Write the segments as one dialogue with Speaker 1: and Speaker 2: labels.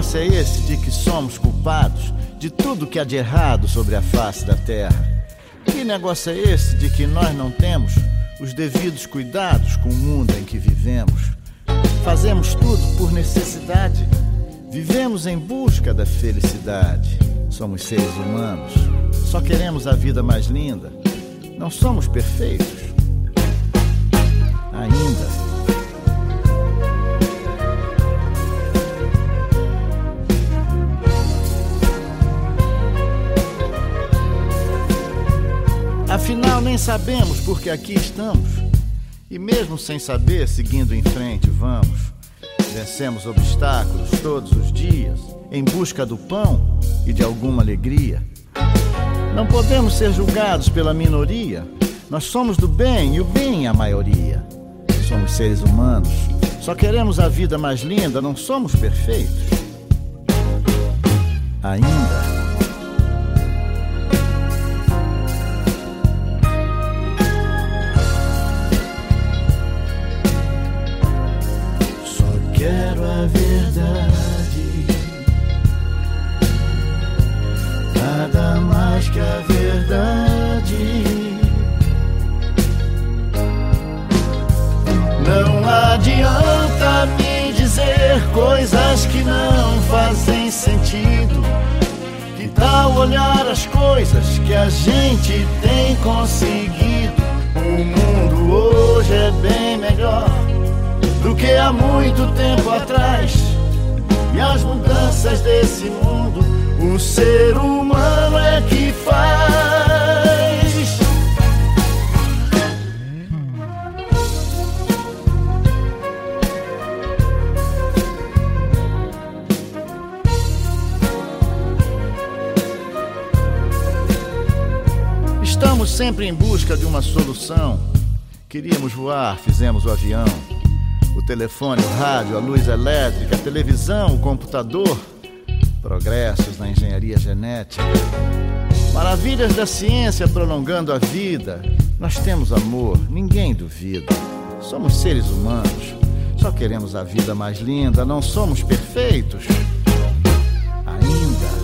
Speaker 1: negócio é esse de que somos culpados de tudo que há de errado sobre a face da terra? Que negócio é esse de que nós não temos os devidos cuidados com o mundo em que vivemos? Fazemos tudo por necessidade, vivemos em busca da felicidade. Somos seres humanos, só queremos a vida mais linda. Não somos perfeitos ainda. Afinal, nem sabemos por que aqui estamos. E mesmo sem saber, seguindo em frente, vamos. Vencemos obstáculos todos os dias, em busca do pão e de alguma alegria. Não podemos ser julgados pela minoria. Nós somos do bem e o bem é a maioria. Somos seres humanos, só queremos a vida mais linda, não somos perfeitos ainda.
Speaker 2: Quero a verdade, nada mais que a verdade. Não adianta me dizer coisas que não fazem sentido. Que tal olhar as coisas que a gente tem conseguido? O mundo hoje é bem melhor do que há muito tempo atrás. E as mudanças desse mundo o ser humano é que faz.
Speaker 1: Estamos sempre em busca de uma solução. Queríamos voar, fizemos o avião. O telefone, o rádio, a luz elétrica, a televisão, o computador. Progressos na engenharia genética. Maravilhas da ciência prolongando a vida. Nós temos amor, ninguém duvida. Somos seres humanos, só queremos a vida mais linda. Não somos perfeitos ainda.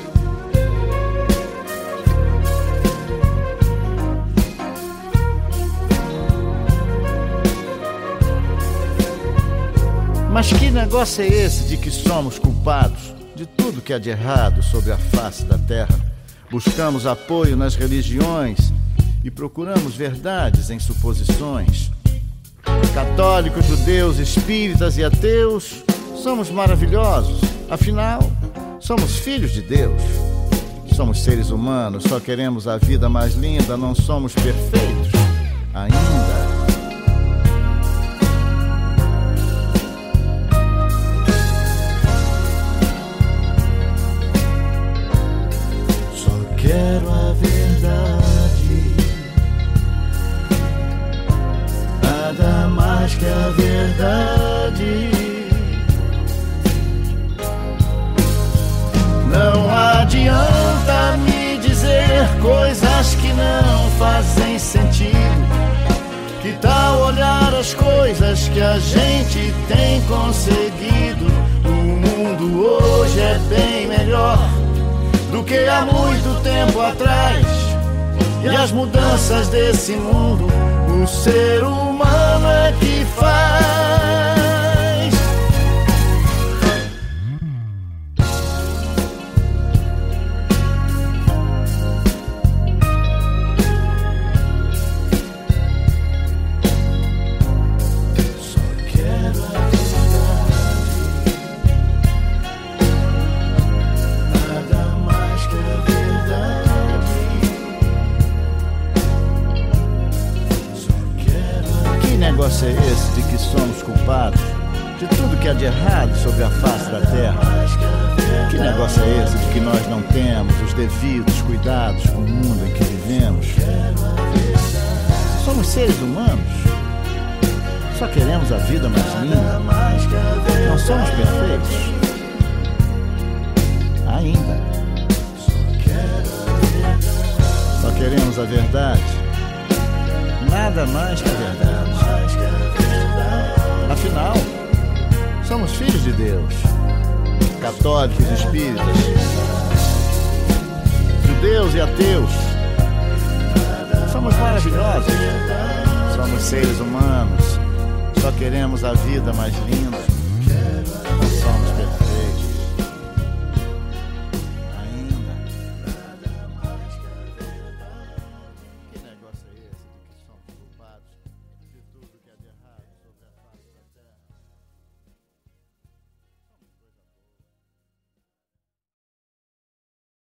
Speaker 1: Mas que negócio é esse de que somos culpados de tudo que há de errado sobre a face da terra? Buscamos apoio nas religiões e procuramos verdades em suposições. Católicos, judeus, espíritas e ateus, somos maravilhosos. Afinal, somos filhos de Deus. Somos seres humanos, só queremos a vida mais linda. Não somos perfeitos ainda.
Speaker 2: Quero a verdade, nada mais que a verdade. Não adianta me dizer coisas que não fazem sentido. Que tal olhar as coisas que a gente tem conseguido? O mundo hoje é bem melhor do que há muito tempo atrás. E as mudanças desse mundo o ser humano é que faz.
Speaker 1: Que negócio é esse de que somos culpados de tudo que há de errado sobre a face da terra? Que negócio é esse de que nós não temos os devidos cuidados com o mundo em que vivemos? Somos seres humanos, só queremos a vida mais linda. Não somos perfeitos ainda. Só queremos a verdade, nada mais que a verdade. Afinal, somos filhos de Deus. católicos, espíritas, judeus e ateus. Somos maravilhosos, somos seres humanos, só queremos a vida mais linda.